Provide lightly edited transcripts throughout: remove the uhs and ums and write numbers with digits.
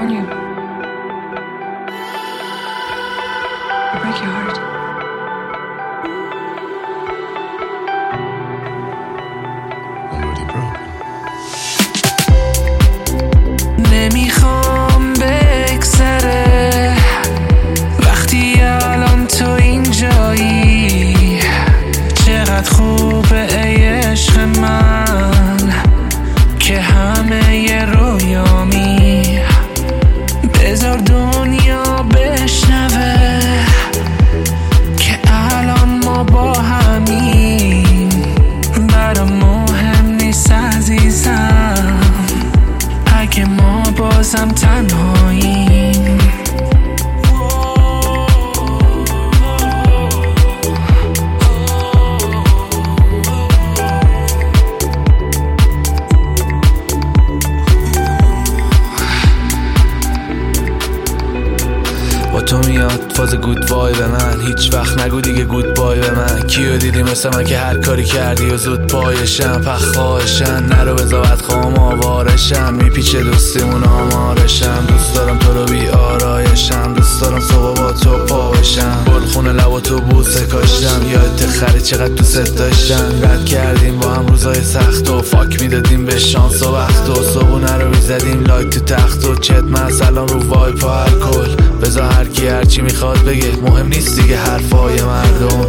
on you. I break your heart. Already broken. نمیخوام بگذره وقتی الان تو اینجایی. چقدر خوبه ای عشق من که همه ی رویامی. بذار دنیا بشنوه که الان ما با همیم. برام مهم نیست عزیزم اگه ما بازم تنهاییم. با تو میاد فاز گود وای به من. هیچ وقت نگو دیگه گود بای به من. کیو دیدی مثل من که هر کاری کردی و زود پایشم. پخ خواهشن نرو بذابت خوام آوارشم. میپیچه دوستیمون آمارشم. دوست دارم تو رو بی آرایشم. دوست دارم صبح با تو پاوشم. بلخونه لب و تو بوسه کاشتم. یادت خری چقدر دوست داشتم. رد کردیم با هم روزای سخت و فاک میدادیم به شانس و وقت و صبحونه رو میزدیم لایت تو تخت و چت مثلا رو وای پا هر کل. بذار هر کی هرچی میخواد بگه مهم نیست دیگه حرفای مردم.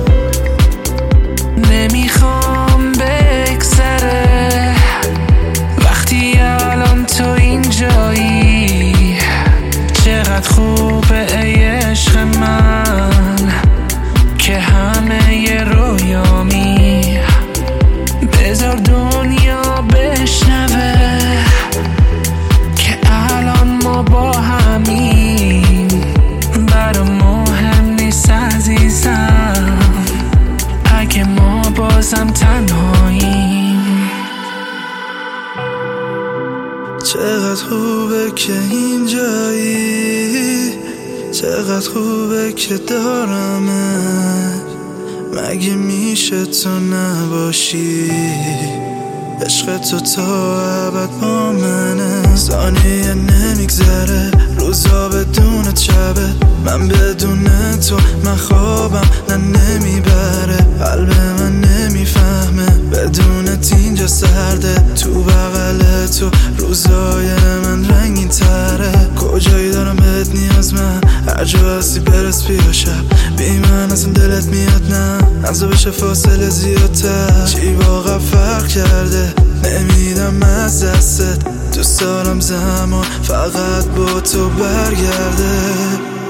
نمیخوام بگذره وقتی الان تو اینجایی. چقدر خوبه ای عشق من که همه ی رویامی. بذار دنیا بشنوه که الان ما با همیم. برام مهم نیست عزیزم اگه ما بازم تنهاییم. چقدر خوبه که اینجایی. چقدر خوبه که دارمت. مگه میشه تو نباشی؟ عشق تو تا ابد با منه. ثانیه نمیگذره روزا بدون شبه. من بدون تو من خوابم نه نمیبره. قلب من نمیفهمه بدونت اینجا سرده. تو بغل تو روزای من رنگین تره. کجایی دارم بهت نیاز من. هر جا هستی برس بیا شب. بی من اصلا دلت میاد نه. نزا بشه فاصله زیادتر. چی واقعا فرق کرده نمیدم از دستت. دوست دارم زمان فقط با تو برگرده.